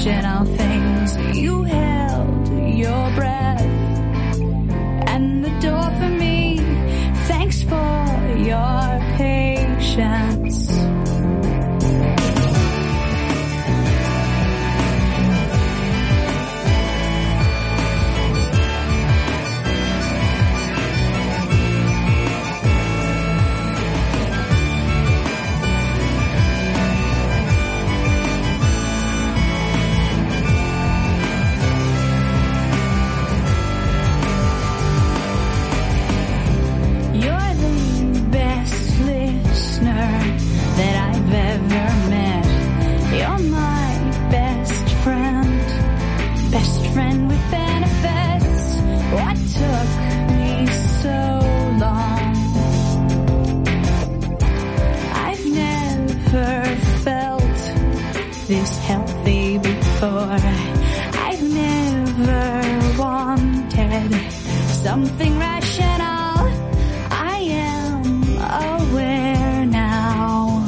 irrational things. You held your breath and the door for me. Thanks for your patience. This healthy before. I've never wanted something rational. I am aware now.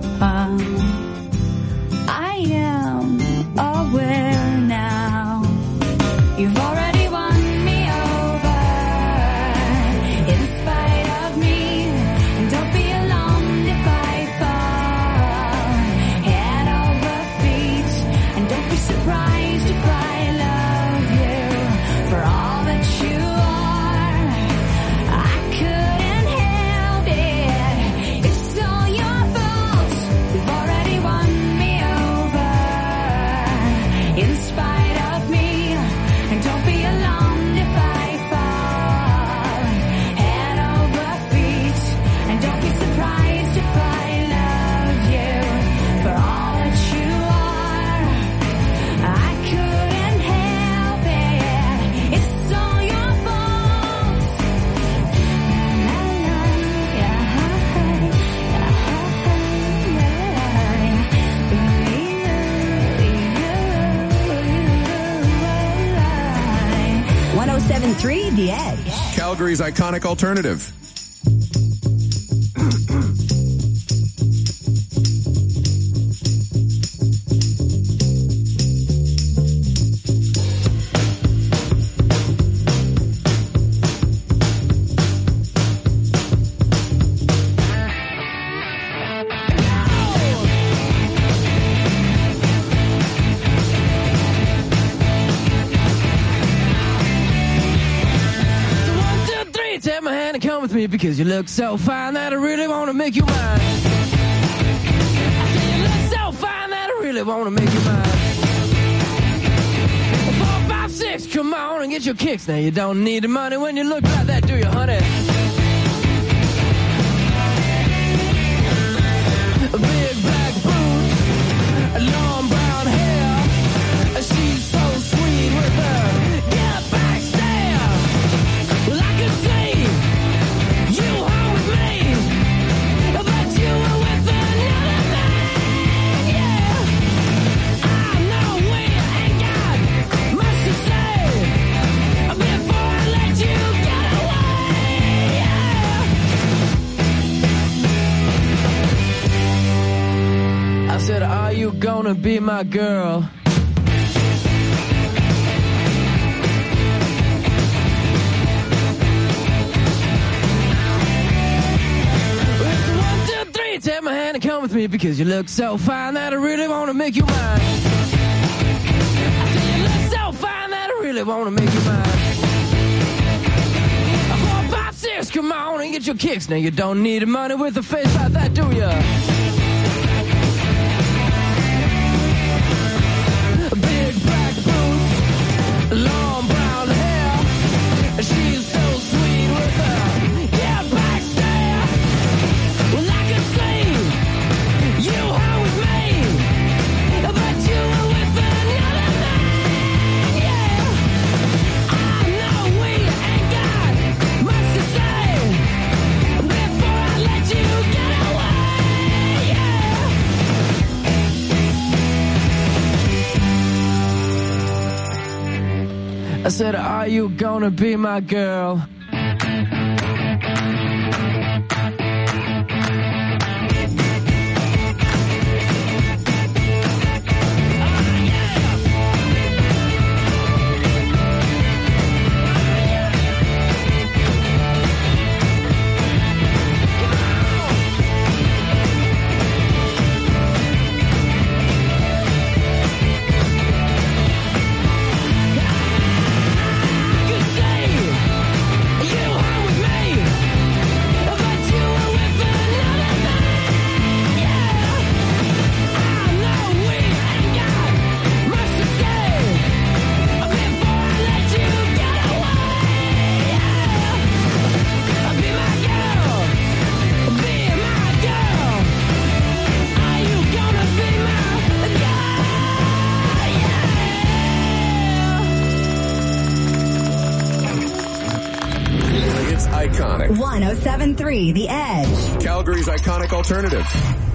I am aware now. You've already won me over in spite of me. And don't be alarmed if I fall head over feet. And don't be surprised if I love you for all that you are. I couldn't help it. It's all your fault. You've already won me over in spite of me. And don't be alarmed if I fall head over feet. And don't be surprised if I love you for all that you are. I couldn't help it. It's all your fault. La, 107.3 The Edge. Calgary's iconic alternative. Take my hand and come with me because you look so fine that I really want to make you mine. I say you look so fine that I really want to make you mine. 4, 5, 6, come on and get your kicks. Now you don't need the money when you look like that, do you, honey? Big black boots, long brown hair. She's so sweet with her get back stare. Well, I can see you home with me, but you were with another man, yeah. I know we ain't got much to say before I let you get away, yeah. I said, are you gonna be my girl? Take my hand and come with me because you look so fine that I really want to make you mine. I say you look so fine that I really want to make you mine. 4, 5, 6, come on and get your kicks. Now you don't need the money with a face like that, do ya? Big black boots, long brown hair. She's so sweet with her yeah, back stare. Well, I can see you home with me, but you were with another man, yeah. I know we ain't got much to say before I let you get away, yeah. I said, are you gonna be my girl? iconic. 107.3 The Edge. Calgary's iconic alternative.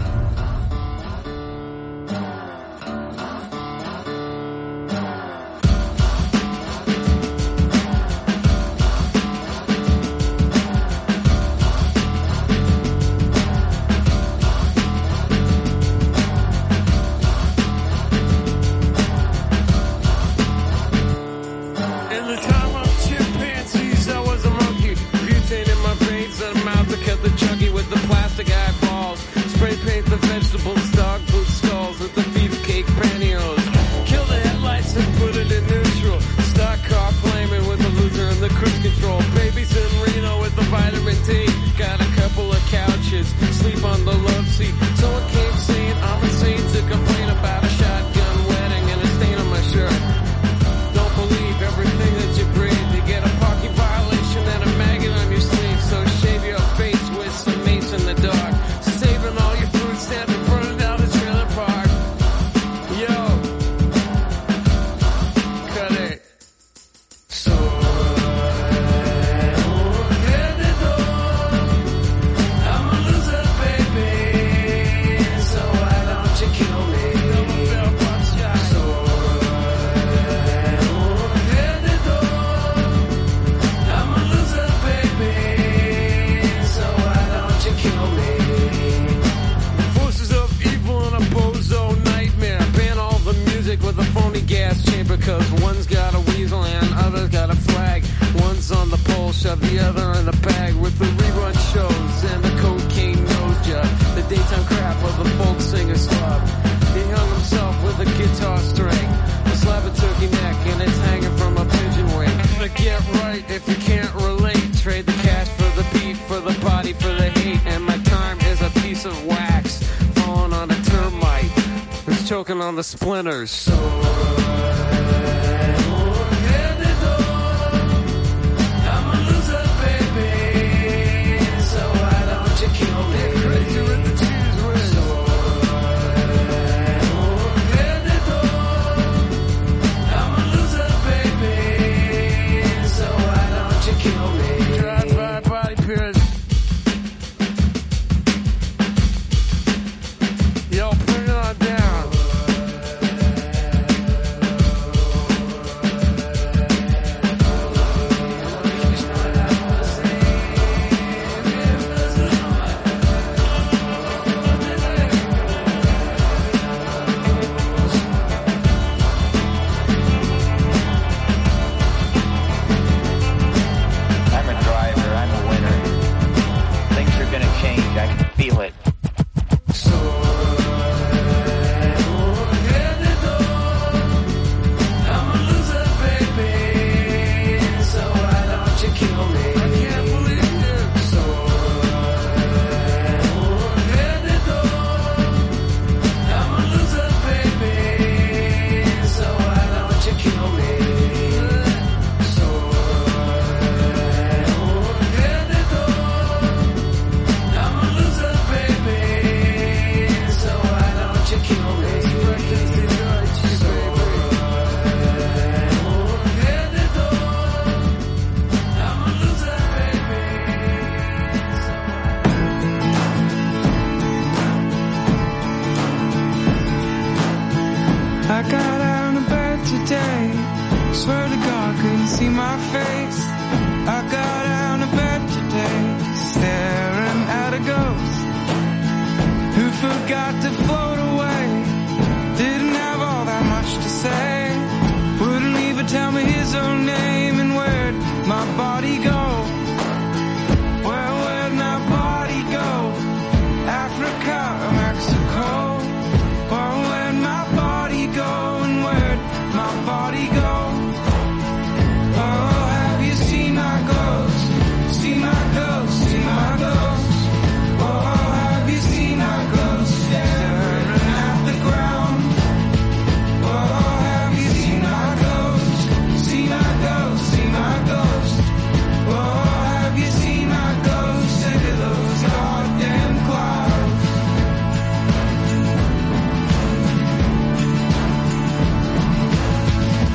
On the splinters.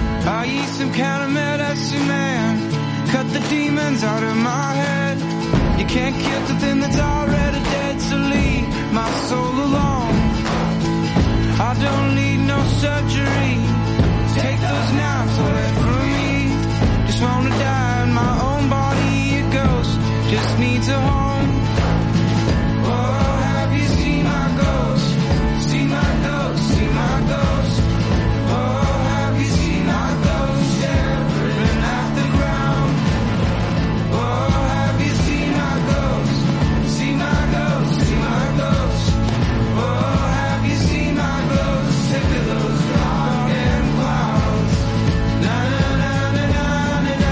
some kind of medicine man. Cut the demons out of my head. You can't kill the thing that's already dead, so leave my soul alone. I don't need no surgery. Take those knives away from me. Just wanna die in my own body. A ghost just needs a home. Oh, have you seen my ghost? Seen my ghost, seen my ghost. Oh, have you seen my ghost? Staring at the ground. Oh, have you seen my ghost? Seen my ghost, seen my ghost. Oh, have you seen my ghost? Sick of those rockin' clouds. Na na na na na na na.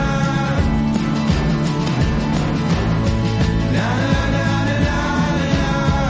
Na na na na na na na.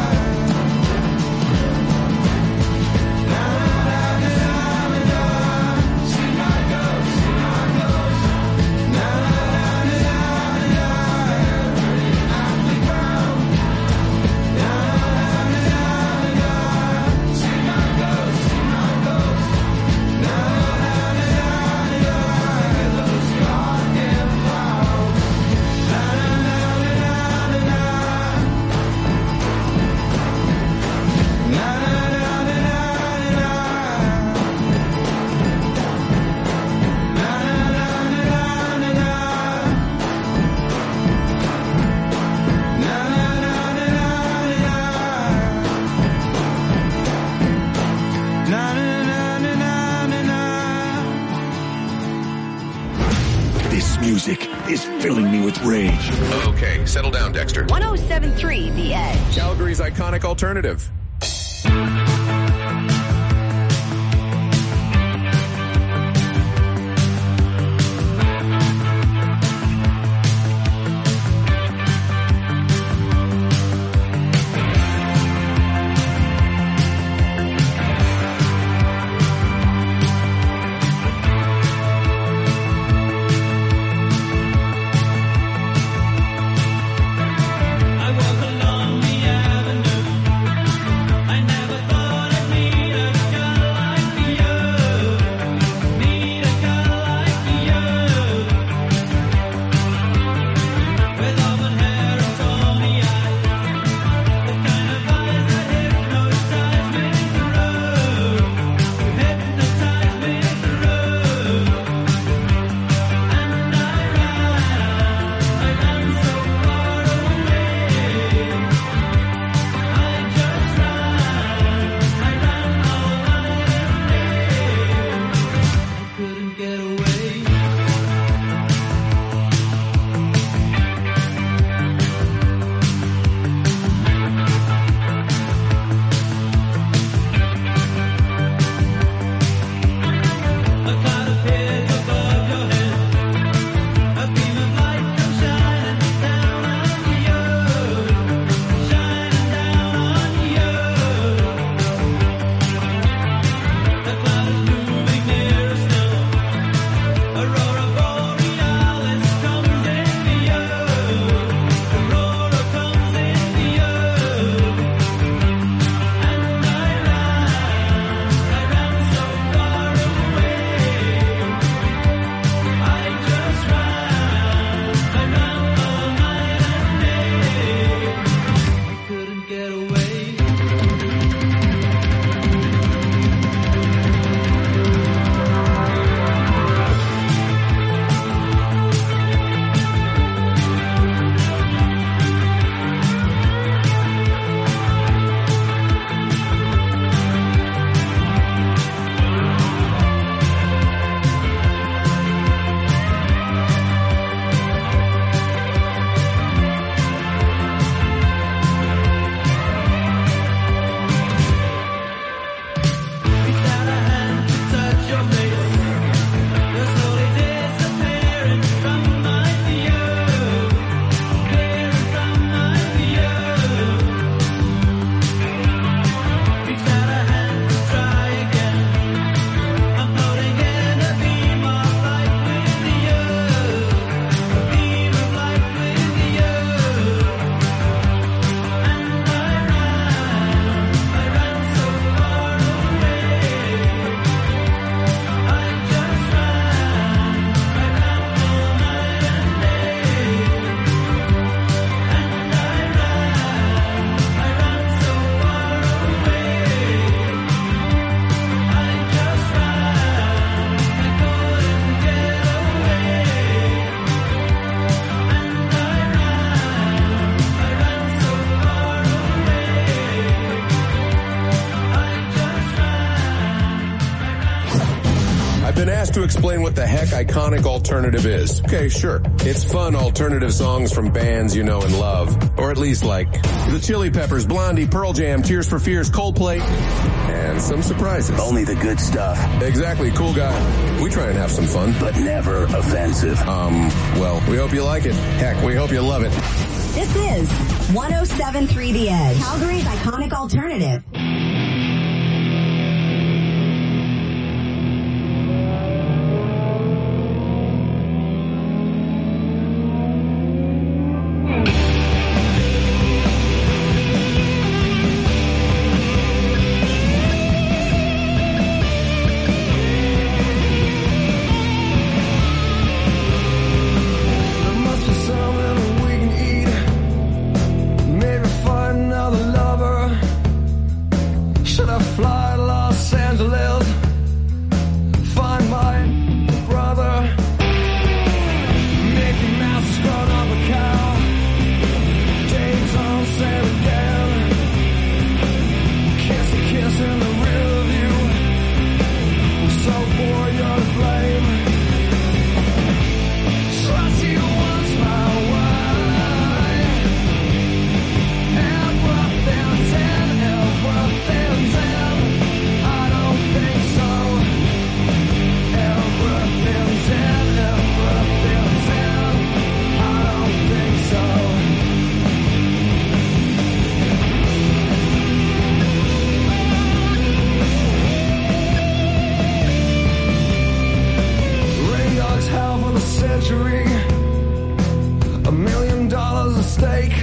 Na na na na na na. See my ghost, see my ghost. Na na na na na na. At the ground. Na na na na na. See my ghost, see my ghost. Na na na na na. Those rockin' clouds. Na na na na na na. Na na na na na na. Na na na na na na. Na na na na na na. Na na na na na na. This music is filling me with rage. Okay, settle down, Dexter. 1073 The Edge. Calgary's iconic alternative. I walk along the avenue. asked to explain what the heck iconic alternative is. Okay, sure. It's fun alternative songs from bands you know and love. Or at least like the Chili Peppers, Blondie, Pearl Jam, Tears for Fears, Coldplay, and some surprises. Only the good stuff, Exactly, cool guy. We try and have some fun. but never offensive. Well, we hope you like it. Heck, we hope you love it. This is 107.3 The Edge, Calgary's iconic alternative. There must be something we can eat. Maybe find another lover. Should I fly to Los Angeles? Find my brother. Mickey Mouse has grown up a cow. Dave's on sale again. Kiss a kiss in the rear view. I'm so bored you're to blame. Trust you once my wife. Everything 10, everything 10. I don't think so. Everything 10, everything 10. I don't think so. Rain dogs howl for the century. $1 million at stake.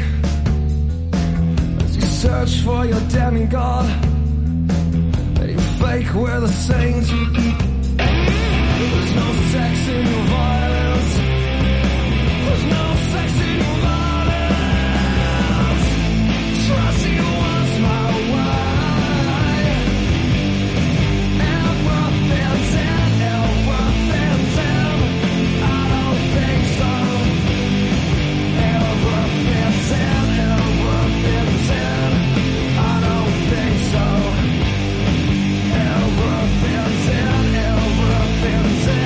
As you search for your demigod, and you fake we're the saints. There's no sex in your violence. There's no sex in your violence. Trust you once my wife. Everything's 10, everything's 10. I don't think so. Everything's 10, everything's 10. I don't think so. Everything's 10, everything's 10.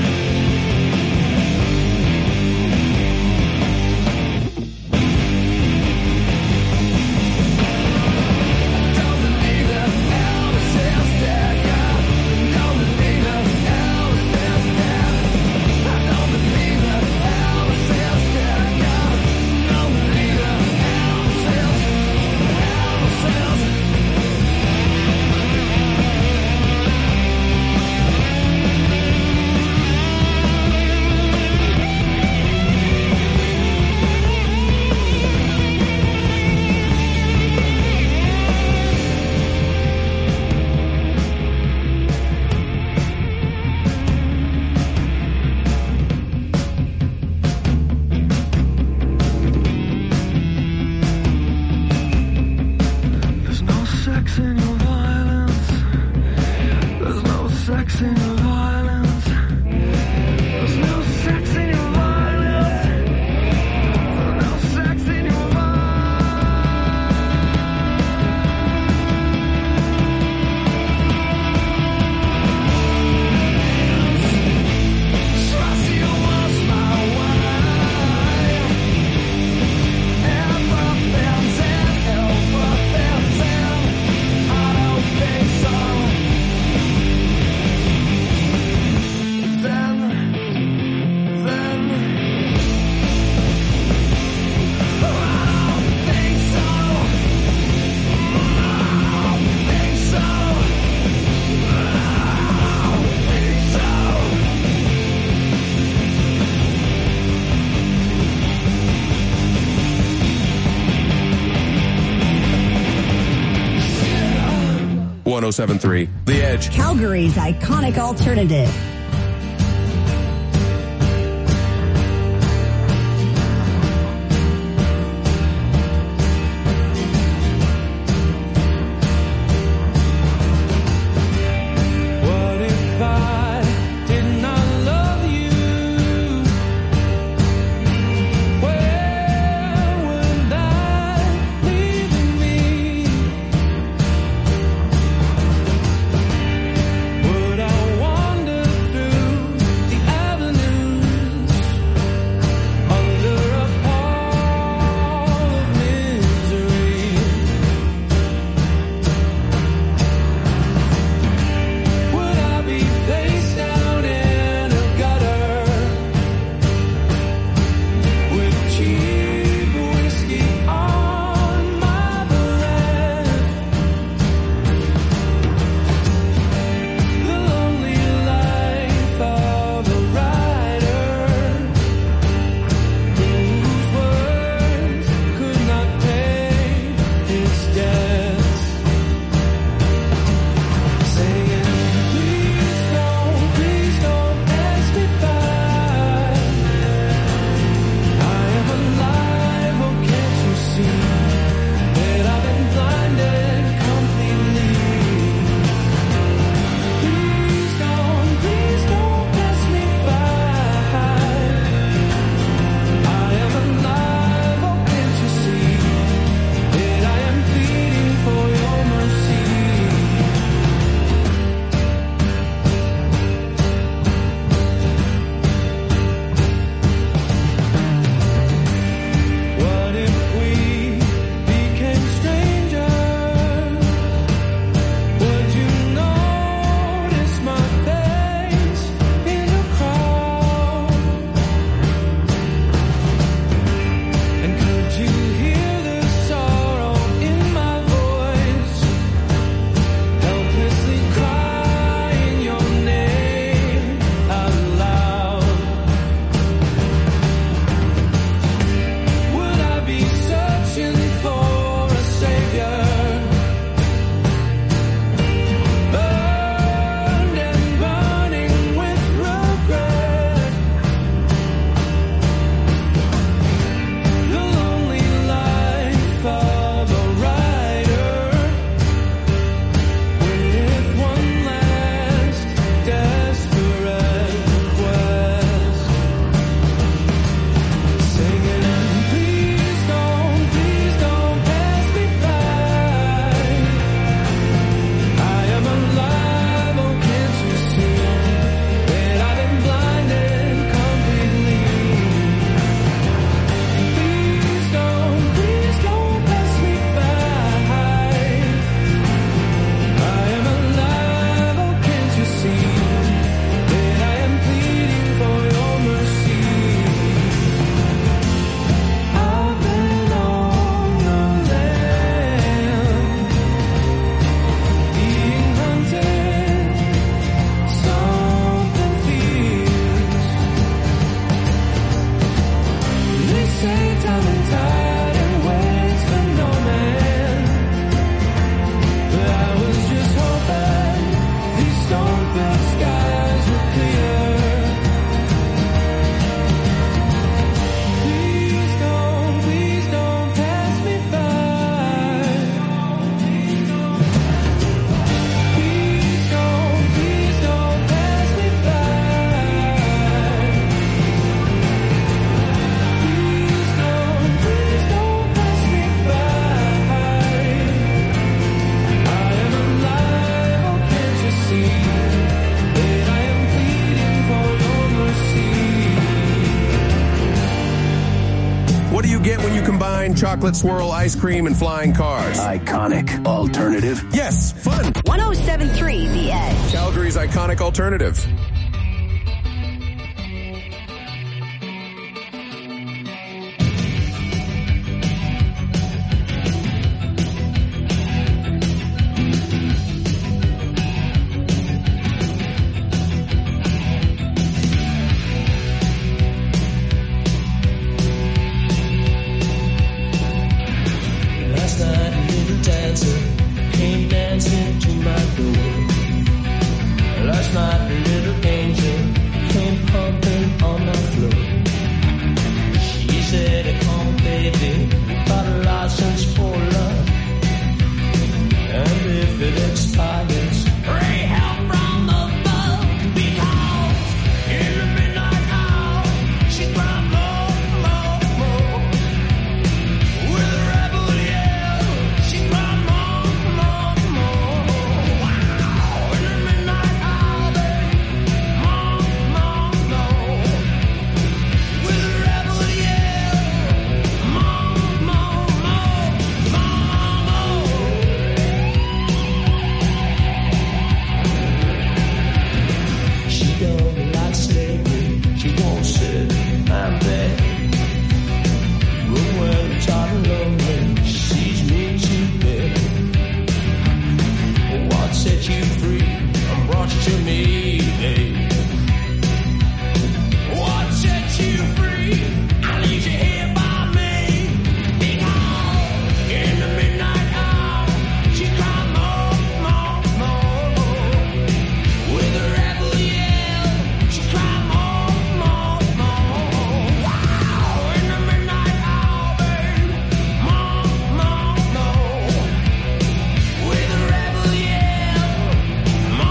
Don't believe that Elvis is dead, yeah. Don't believe that Elvis is dead. I don't believe that Elvis is dead, yeah. Don't believe that Elvis is. There's no sex in your violence. There's no sex in your violence. There's no sex in your violence. There's no sex in your violence. Trust you once my wife. Everything's 10, everything's 10. I don't think so. Then I don't think so. I don't think so. I don't think so. Yeah. 107.3 The Edge. Calgary's iconic alternative. What if I did not love you? Where would I leave me? Would I wander through wine, chocolate swirl, ice cream, and flying cars. Iconic alternative. Yes, fun. 107.3 The Edge. Calgary's iconic alternative. Last night a little dancer came dancing to my door. Last night a little angel came pumping on my floor. She said, come baby, got a license for love. And if it expires, pray help from above. Because in the midnight hour, she cried more, more, more. With a rebel yell, she cried more, more, more. Wow, in the midnight hour, more, more, more. With a rebel yell, more, more, more, more, more. She don't like slavery, she won't sit and beg. But when it's hot and lonely, she sees me too big. What set you free and brought you to me, babe? What set you free? I leave you here by me. Because in the midnight hour, she cried more, more, more. With a rebel yell, she cried more, more, more. Wow, in the midnight hour, babe, more, more, more. With a rebel yell, more, more, more.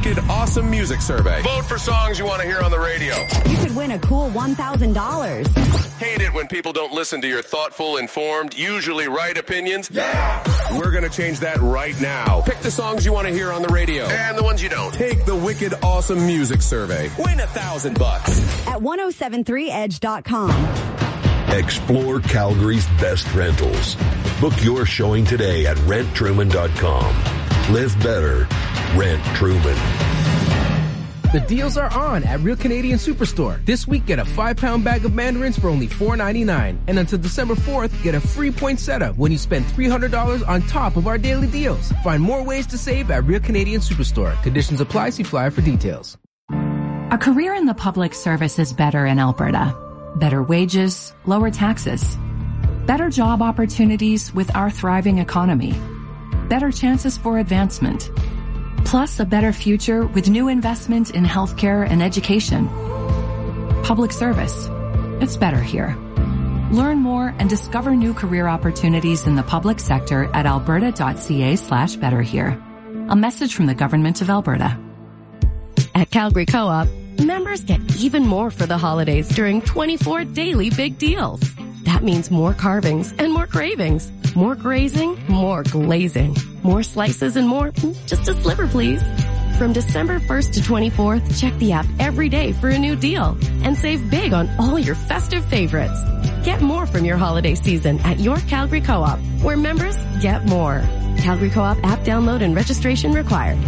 Wicked Awesome Music Survey. Vote for songs you want to hear on the radio. You could win a cool $1,000. Hate it when people don't listen to your thoughtful, informed, usually right opinions? Yeah! We're going to change that right now. Pick the songs you want to hear on the radio and the ones you don't. Take the Wicked Awesome Music Survey. Win $1,000 At 1073edge.com. Explore Calgary's best rentals. Book your showing today at renttruman.com. Live better. Rent Truman. The deals are on at Real Canadian Superstore. This week, get a 5-pound bag of mandarins for only $4.99. And until December 4th, get a free point setup when you spend $300 on top of our daily deals. Find more ways to save at Real Canadian Superstore. Conditions apply. See flyer for details. A career in the public service is better in Alberta. Better wages, lower taxes. Better job opportunities with our thriving economy. Better chances for advancement. Plus a better future with new investment in healthcare and education. Public service. It's better here. Learn more and discover new career opportunities in the public sector at alberta.ca/better here. A message from the Government of Alberta. At Calgary Co-op, members get even more for the holidays during 24 daily big deals. That means more carvings and more cravings. More grazing, more glazing. More slices and more, just a sliver please. From December 1st to 24th, check the app every day for a new deal and save big on all your festive favorites. Get more from your holiday season at your Calgary Co-op, where members get more. Calgary Co-op app download and registration required.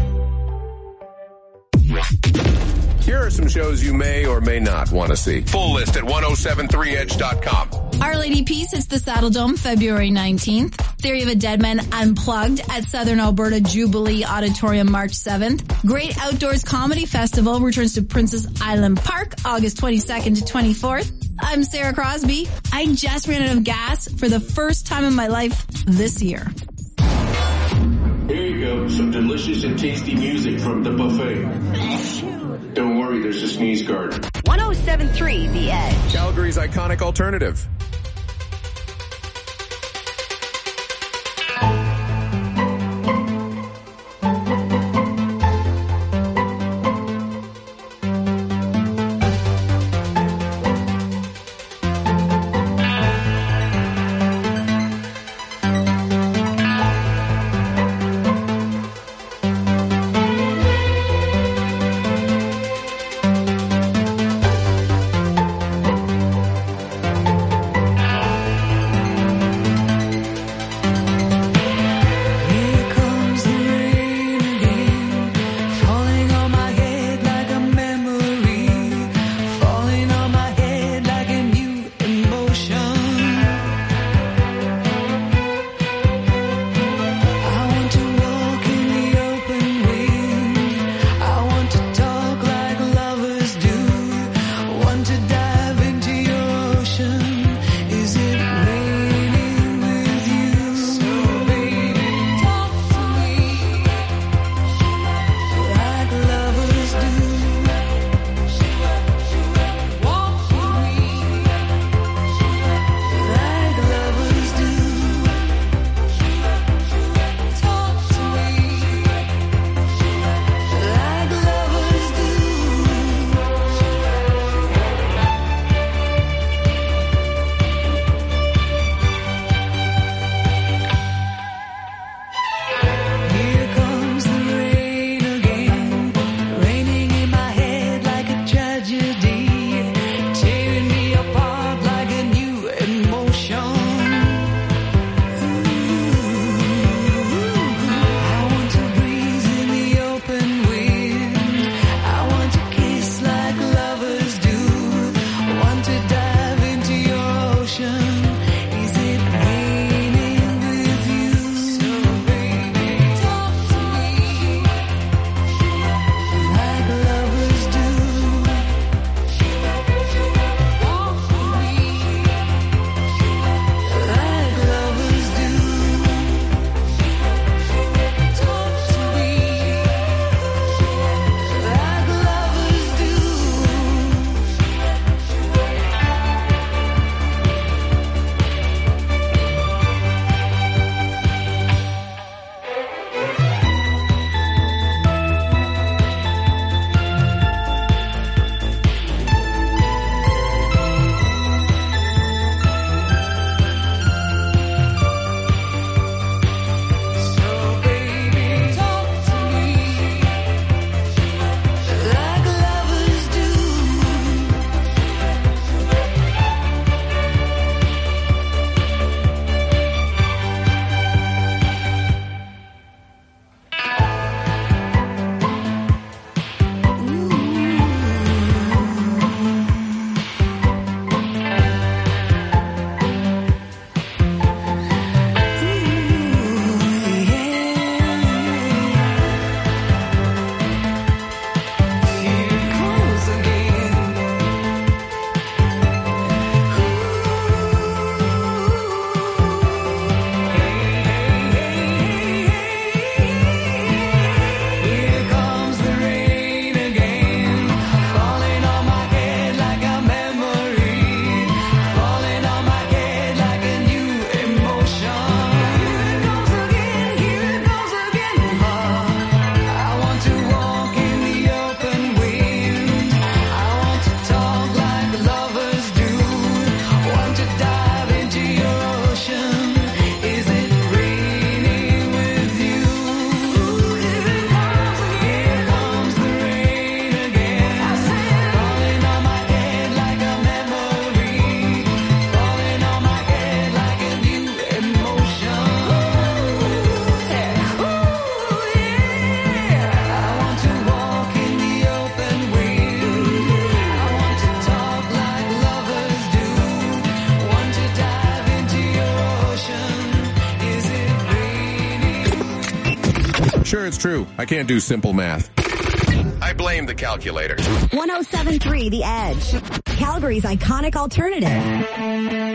Here are some shows you may or may not want to see. Full list at 1073edge.com. Our Lady Peace hits the Saddle Dome February 19th. Theory of a Deadman Unplugged at Southern Alberta Jubilee Auditorium March 7th. Great Outdoors Comedy Festival returns to Princess Island Park August 22nd to 24th. I'm Sarah Crosby. I just ran out of gas for the first time in my life this year. Here you go, some delicious and tasty music from the buffet. Don't worry, there's a sneeze guard. 107.3 The Edge. Calgary's iconic alternative. Sure, it's true. I can't do simple math. I blame the calculator. 107.3 The Edge. Calgary's iconic alternative.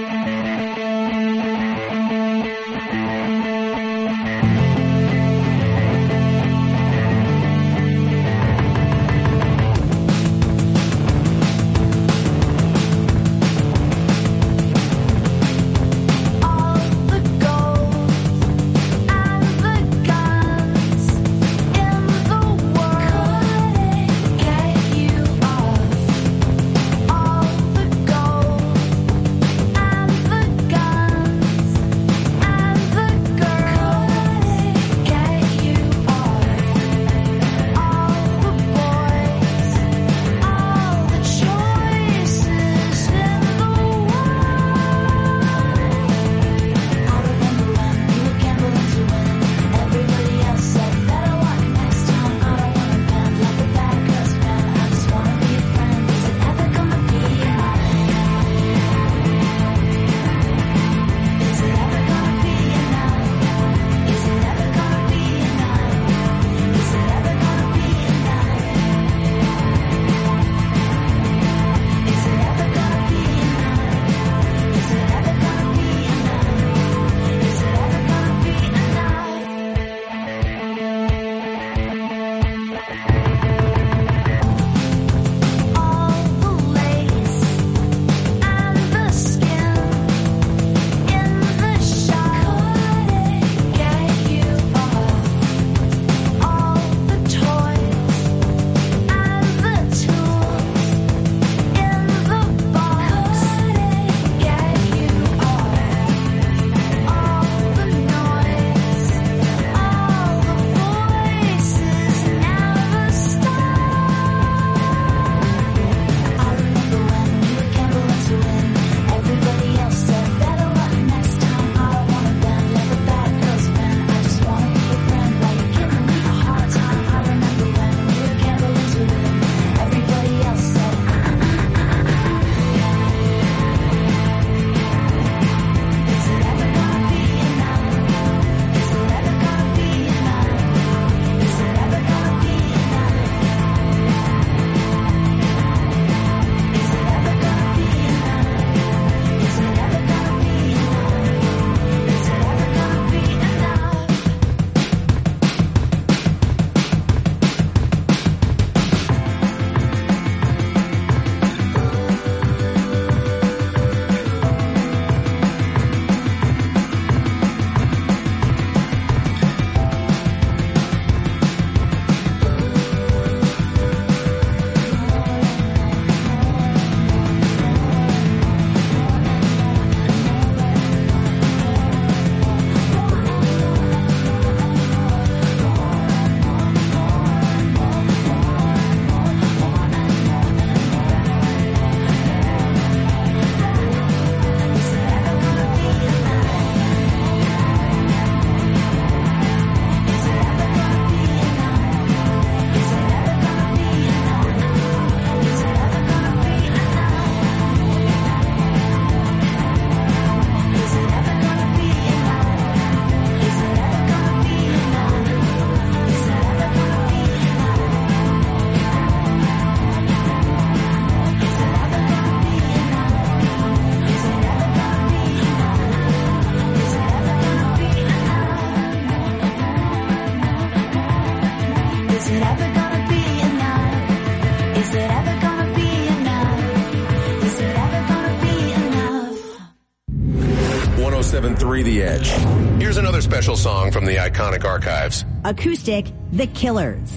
The Edge. Here's another special song from the iconic archives. Acoustic, The Killers.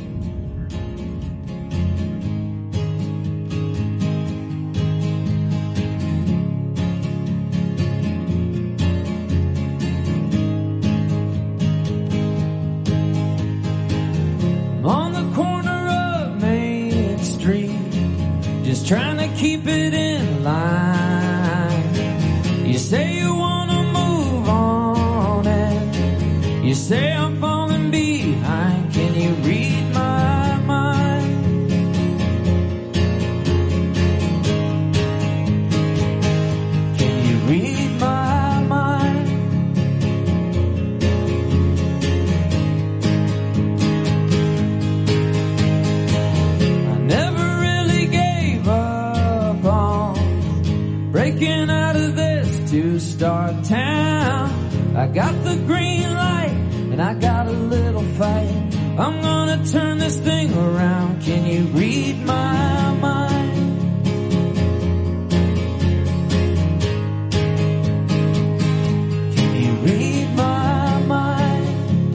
On the corner of Main Street, just trying to keep it in line. You say you want to move on and you say I'm falling behind. Can you read my mind? Can you read my mind? superstar town. I got the green light and I got a little fight. I'm gonna turn this thing around. Can you read my mind? Can you read my mind?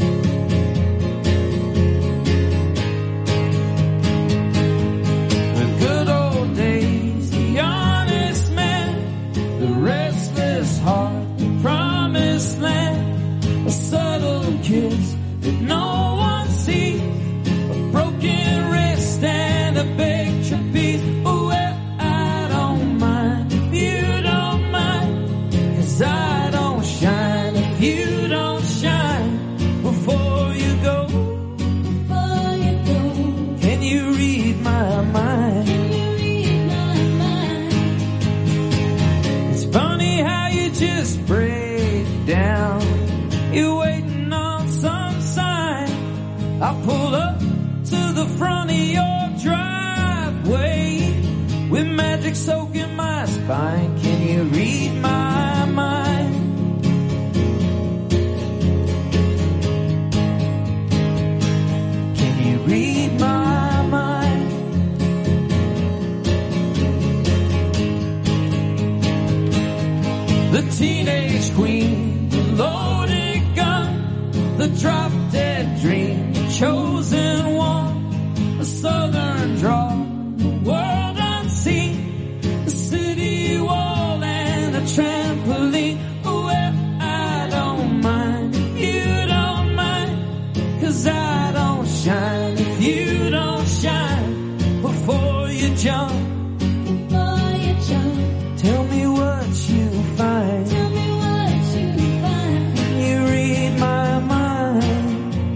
The good old days, the honest man, the restless heart, the promised land, a subtle kiss that no one sees, a broken wrist and a big trapeze. Oh, well, I don't mind if you don't mind, 'cause I don't shine if you don't shine. Before you go, can you read my mind? It's funny how you just break down. You're waiting on some sign. I pull up to the front of your driveway with magic soaking my spine. Can you read my mind? Can you read my mind? The teenage queen, the loaded gun, the drop-dead dream, the chosen one, a southern draw, the world unseen, the city wall and a trampoline. Oh, well, I don't mind if you don't mind, 'cause I don't shine if you don't shine. Before you jump, tell me what you find. Can you read my mind?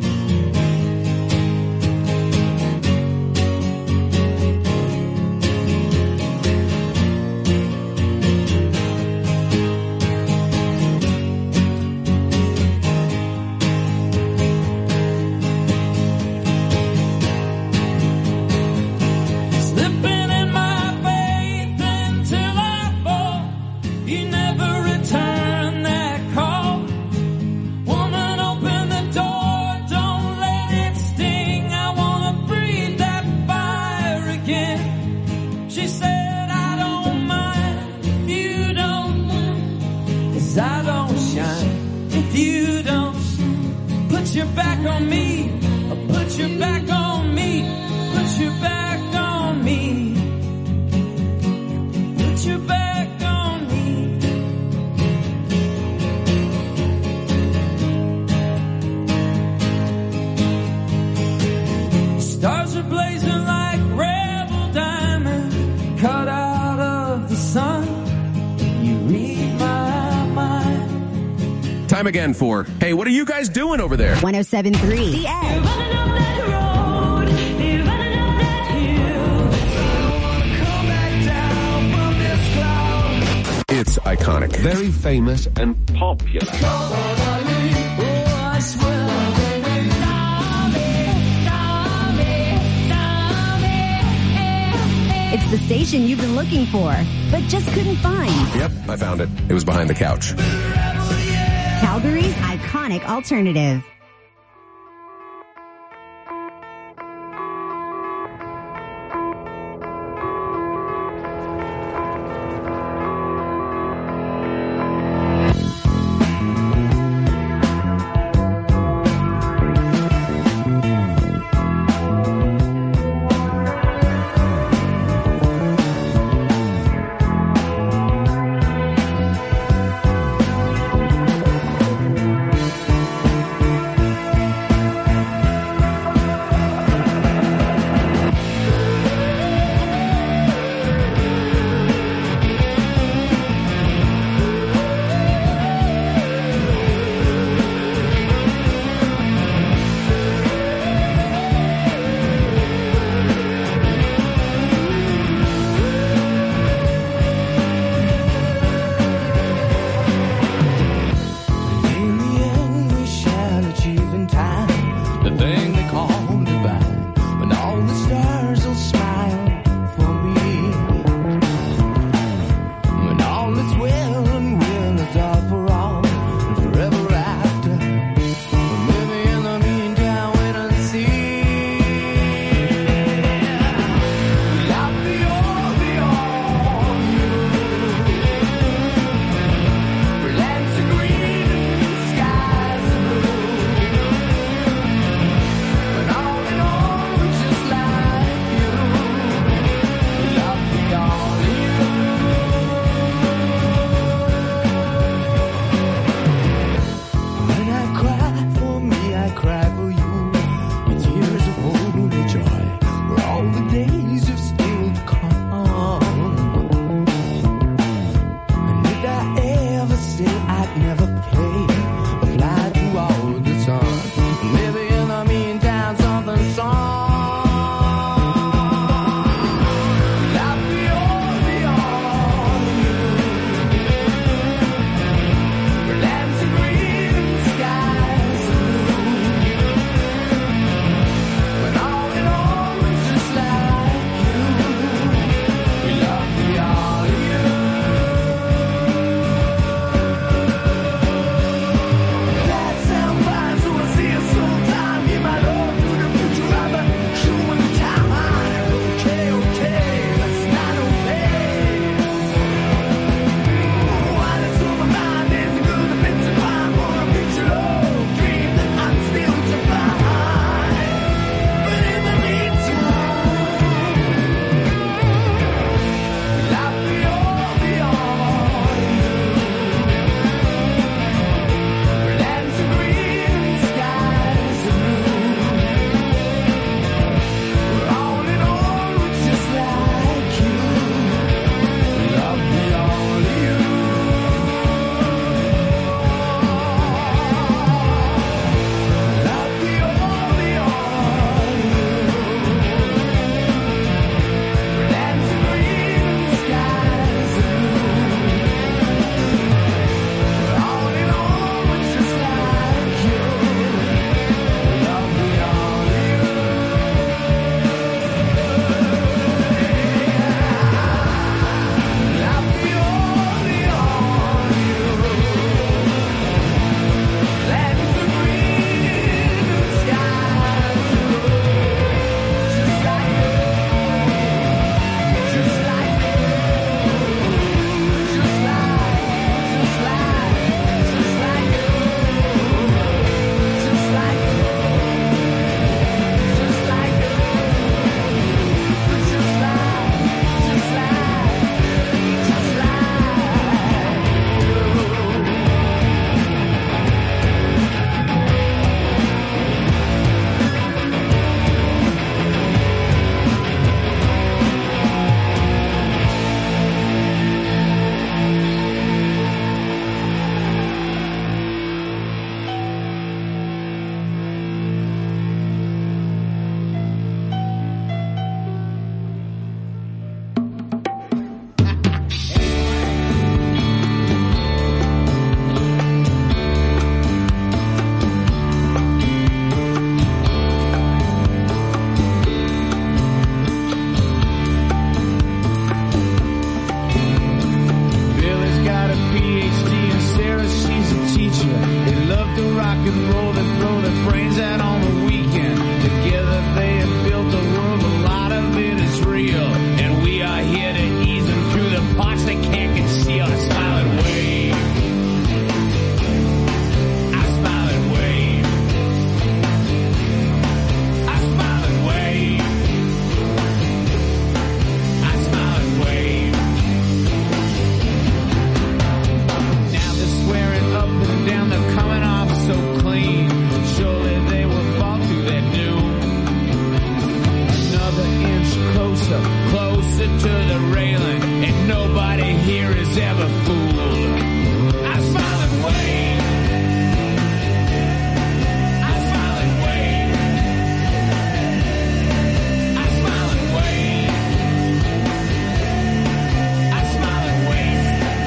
Slipping in my faith until I fall. You never return that call. Woman, open the door, don't let it sting. I wanna breathe that fire again. She said, I don't mind if you don't mind, 'cause I don't shine if you don't shine. Put your back on me, put your back on me, put your back on me, put your back on me. Stars are blazing like rebel diamonds, cut out of the sun. You read my mind. Time again for, hey, what are you guys doing over there? 107.3 The Edge. It's iconic. Very famous and popular. It's the station you've been looking for, but just couldn't find. Yep, I found it. It was behind the couch. Calgary's iconic alternative. rock and roll, they throw their brains out on the weekend. Together they have built a world, a lot of it is real. And we are here to ease them through the parts they can't conceal. I smile and wave. I smile and wave. I smile and wave. I smile and wave. Now they're swearing up and down, they're coming off so clean. Surely they will fall to their doom. Another inch closer, closer to the railing, and nobody here is ever fooled. I smile and wave. I smile and wave. I smile and wave. I smile and wave.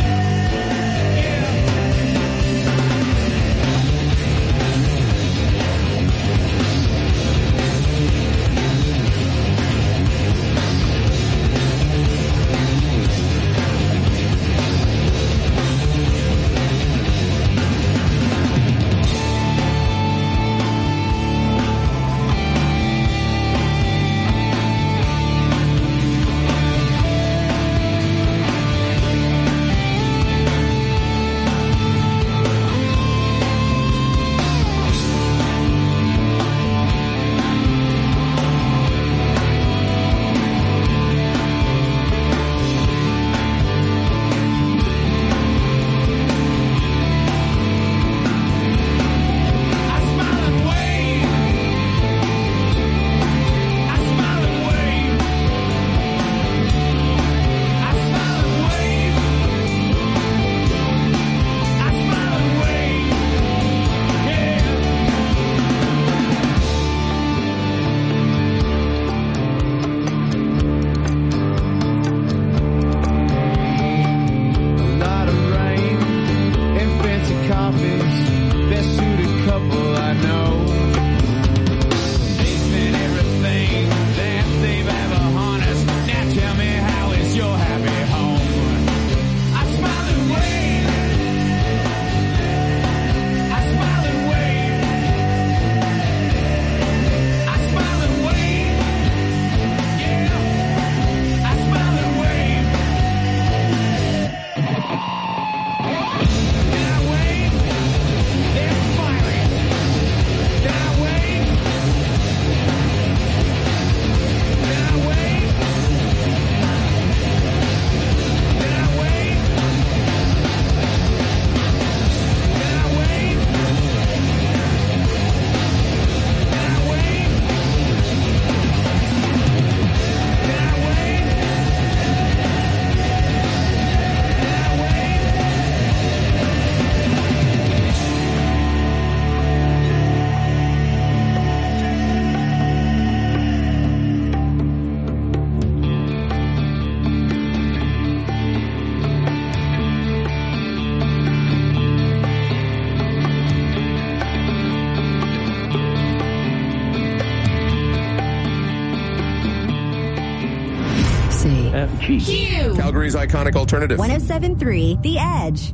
Q. Calgary's iconic alternative. 107.3 The Edge.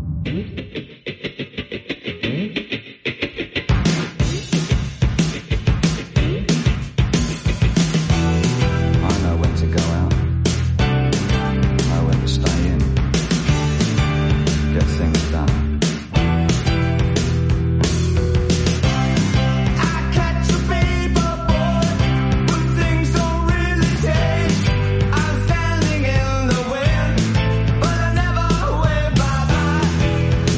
I know when to go out. I know when to stay in. Get things done. I'm standing in the wind, but I never wave bye-bye.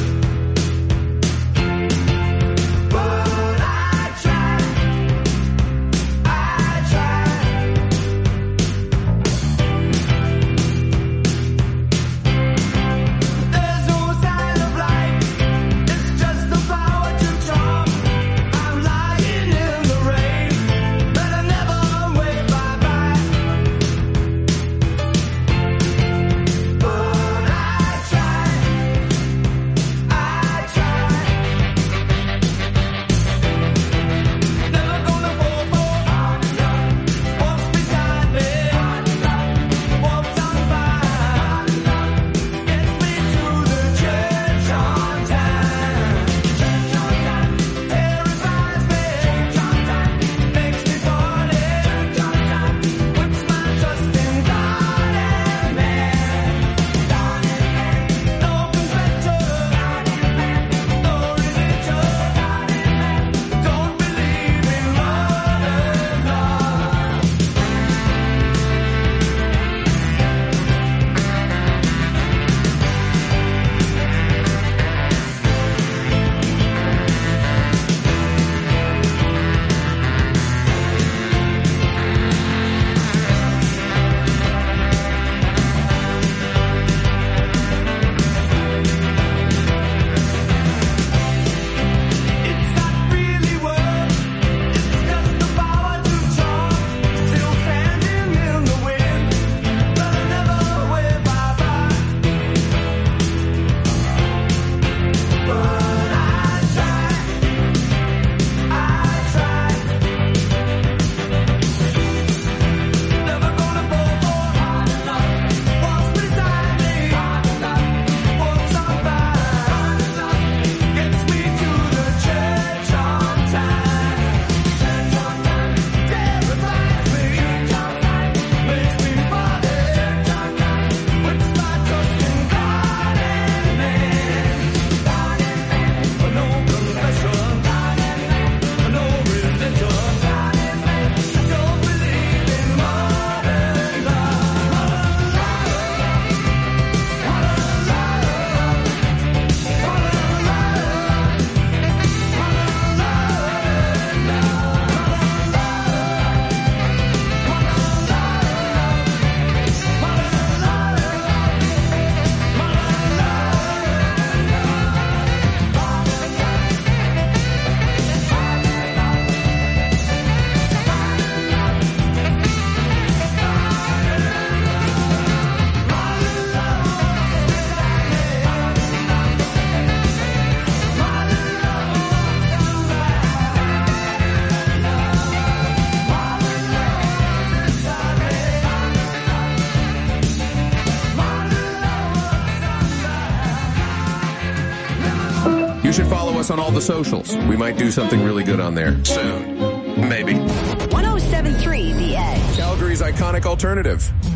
us on all the socials. We might do something really good on there soon. Maybe. 107.3 The Edge. Calgary's iconic alternative.